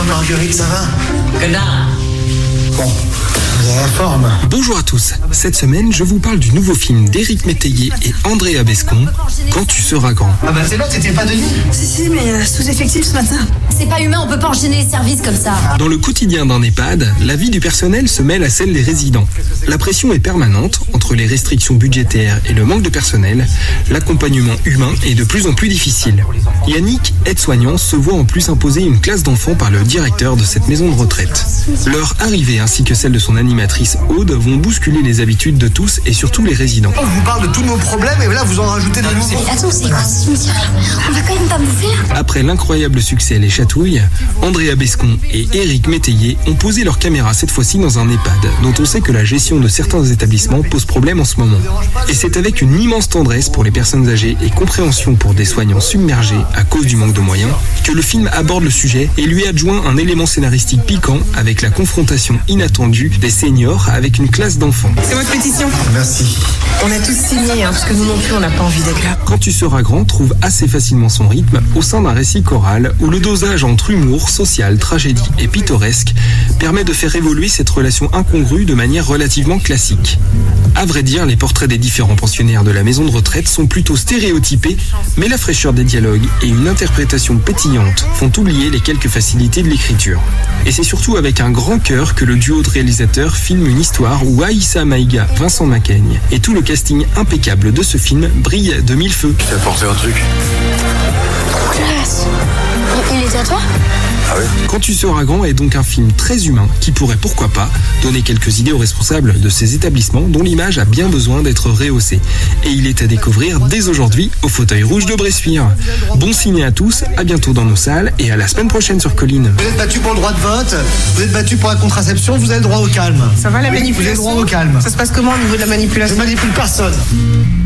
Marguerite, ça va? Connard. Bon, vous avez la forme. Bonjour à tous. Cette semaine, je vous parle du nouveau film d'Éric Métayer et Andrea Bescon, Quand tu seras grand. Ah bah c'est bon, t'étais pas de nuit? Si, mais sous-effectif ce matin. C'est pas humain, on peut pas enchaîner les services comme ça. Dans le quotidien d'un EHPAD, la vie du personnel se mêle à celle des résidents. La pression est permanente entre les restrictions budgétaires et le manque de personnel. L'accompagnement humain est de plus en plus difficile. Yannick, aide-soignant, se voit en plus imposer une classe d'enfants par le directeur de cette maison de retraite. Leur arrivée ainsi que celle de son animatrice Aude vont bousculer les habitudes de tous et surtout les résidents. On vous parle de tous nos problèmes et là vous en rajoutez de nouveaux. Attends, c'est quoi ce cimetière là? On va quand même pas bouffer là? Après l'incroyable succès Les Chatouilles, Andrea Bescon et Éric Métayer ont posé leur caméra cette fois-ci dans un EHPAD, dont on sait que la gestion de certains établissements pose problème en ce moment. Et c'est avec une immense tendresse pour les personnes âgées et compréhension pour des soignants submergés à cause du manque de moyens que le film aborde le sujet et lui adjoint un élément scénaristique piquant avec la confrontation inattendue des seniors avec une classe d'enfants. C'est votre pétition. Merci. On a tous signé, parce que nous non plus, on n'a pas envie d'être là. Quand tu seras grand trouve assez facilement son rythme au sein d'un récit choral où le dosage entre humour, social, tragédie et pittoresque permet de faire évoluer cette relation incongrue de manière relativement classique. À vrai dire, les portraits des différents pensionnaires de la maison de retraite sont plutôt stéréotypés, mais la fraîcheur des dialogues et une interprétation pétillante font oublier les quelques facilités de l'écriture. Et c'est surtout avec un grand cœur que le duo de réalisateurs filme une histoire où Aïssa Maïga, Vincent Macaigne et tout le casting impeccable de ce film brille de mille feux. T'as apporté un truc? Classe. Il est à toi? Ah oui? Quand tu seras grand est donc un film très humain qui pourrait, pourquoi pas, donner quelques idées aux responsables de ces établissements dont l'image a bien besoin d'être rehaussée. Et il est à découvrir dès aujourd'hui au Fauteuil Rouge de Bressuire. Bon ciné à tous, à bientôt dans nos salles et à la semaine prochaine sur Colline. Vous êtes battu pour le droit de vote, vous êtes battu pour la contraception, vous avez le droit au calme. Ça va la Oui, manipulation? vous avez le droit au calme. Ça se passe comment au niveau de la Je manipulation? manipule personne.